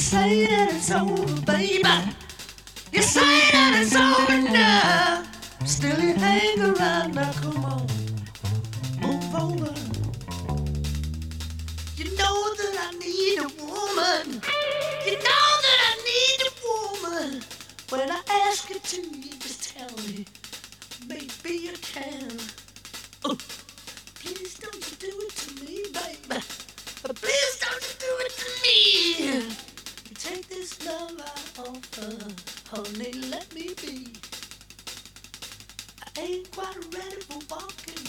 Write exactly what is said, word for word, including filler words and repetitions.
say that it's over, baby. You say that it's over now. Still you hang around now, come on, move over. You know that I need a woman. You know that I need a woman. When I ask you to, you just tell me, maybe you can. Oh, please don't you do it to me, baby. Please don't you do it to me. You take this love out of her, honey, let me be. I ain't quite ready for walking